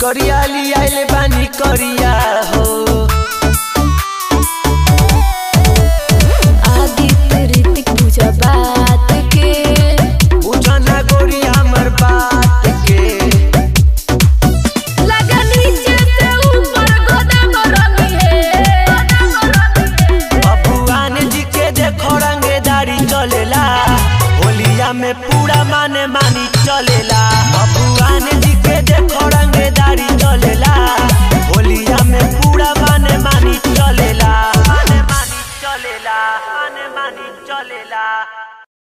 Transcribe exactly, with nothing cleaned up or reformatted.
करियाली आइले बानी करिया हो आदित्य ऋतिक बुझा बात के बुझा ना गोरिया हमर बात के लगा नीचे से ऊपर गोदाम रंगी है भगवान जी के देखो रंगेदारी चलेला होलिया में पूरा माने मानी चलेला भगवान जी के देखो रंगेदारी चलेला होलिया में पूरा माने मानी चलेला माने मानी चलेला माने मानी चलेला।